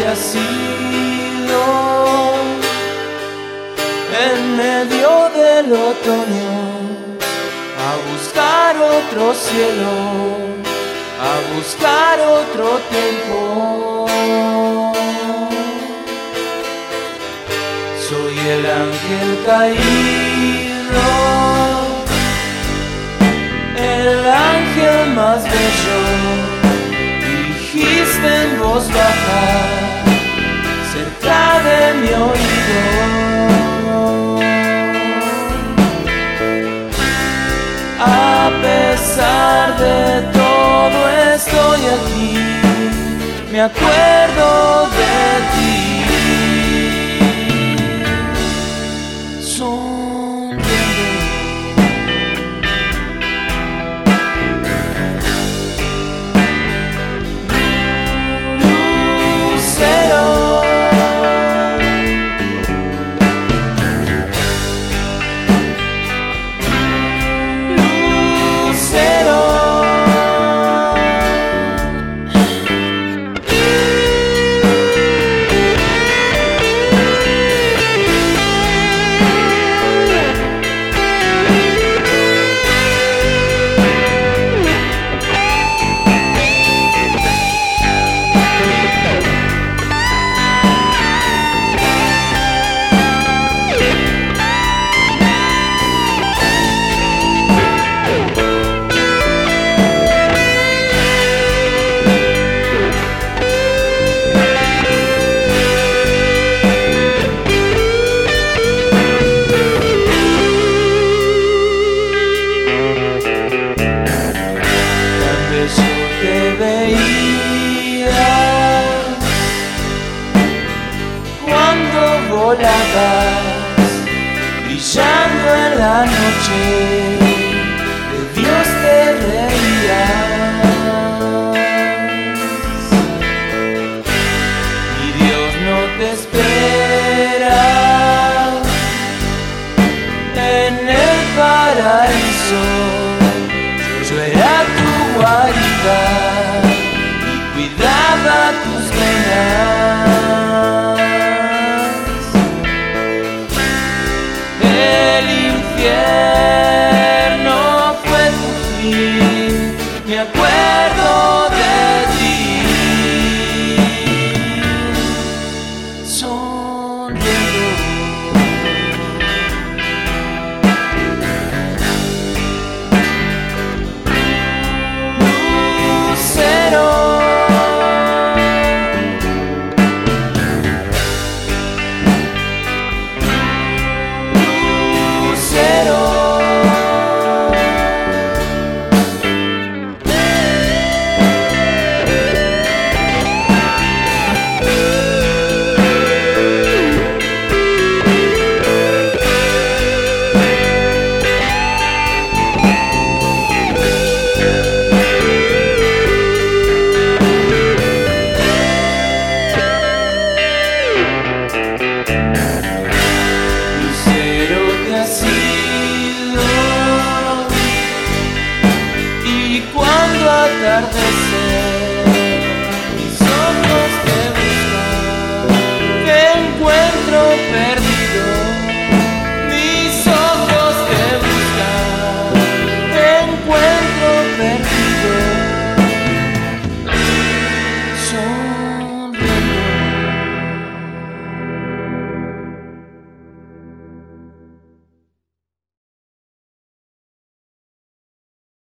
habías ido en medio del otoño a buscar otro cielo, a buscar otro tiempo. Soy el ángel caído, el ángel más bello, dijiste en voz baja, cerca de mi oído. A pesar de todo estoy aquí, me acuerdo de ti. Te veía cuando volabas, brillando en la noche, de Dios te reía.